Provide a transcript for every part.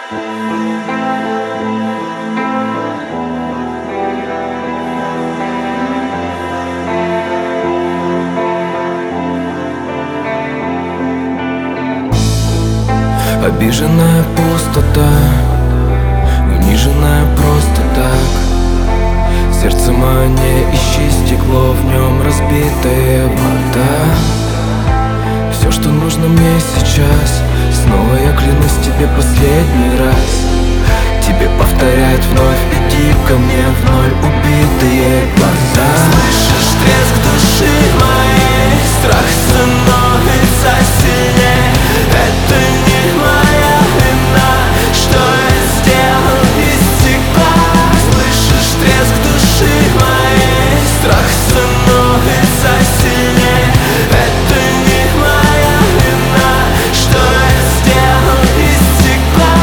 Обиженная пустота, униженная просто так. Сердце мое, не ищи стекло, в нем разбитая вода. Все, что нужно мне сейчас, снова я клянусь тебе последний раз. Тебе повторяют вновь, иди ко мне в ноль, убитые глаза. Слышишь треск души моей, страх становится сильнее. Это не моя вина, что я сделал из стекла. Слышишь треск души моей, страх становится сильнее. Это не моя вина, что я сделал из стекла.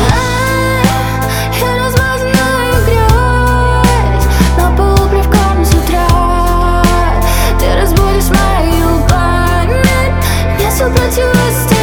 Я размазанную грязь на полу плевком с утра. Ты разбудишь мою память, я сопротивляюсь.